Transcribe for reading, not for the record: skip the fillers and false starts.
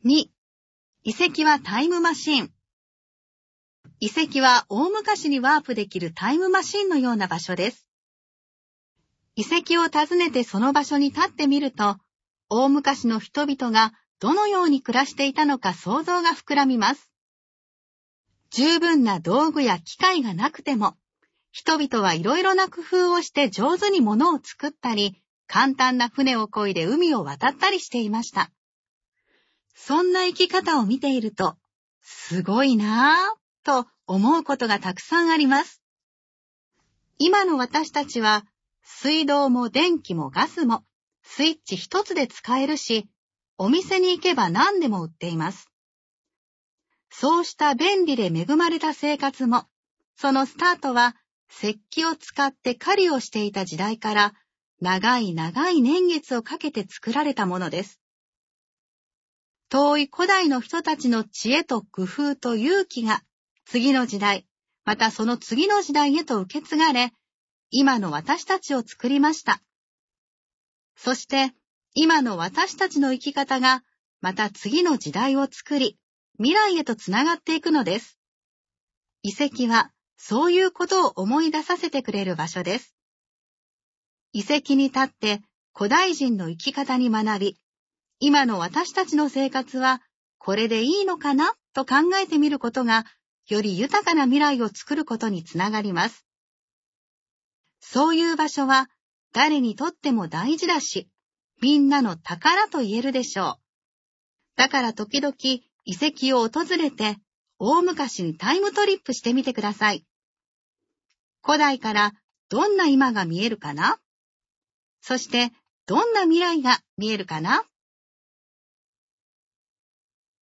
2、遺跡はタイムマシン。遺跡は大昔にワープできるタイムマシンのような場所です。遺跡を訪ねてその場所に立ってみると、大昔の人々がどのように暮らしていたのか想像が膨らみます。十分な道具や機械がなくても、人々はいろいろな工夫をして上手に物を作ったり、簡単な船を漕いで海を渡ったりしていました。そんな生き方を見ていると、すごいなぁと思うことがたくさんあります。今の私たちは、水道も電気もガスもスイッチ一つで使えるし、お店に行けば何でも売っています。そうした便利で恵まれた生活も、そのスタートは石器を使って狩りをしていた時代から長い長い年月をかけて作られたものです。遠い古代の人たちの知恵と工夫と勇気が次の時代、またその次の時代へと受け継がれ、今の私たちを作りました。そして今の私たちの生き方がまた次の時代を作り、未来へとつながっていくのです。遺跡はそういうことを思い出させてくれる場所です。遺跡に立って古代人の生き方に学び、今の私たちの生活はこれでいいのかなと考えてみることが、より豊かな未来を作ることにつながります。そういう場所は誰にとっても大事だし、みんなの宝と言えるでしょう。だから時々遺跡を訪れて、大昔にタイムトリップしてみてください。古代からどんな今が見えるかな？そしてどんな未来が見えるかな？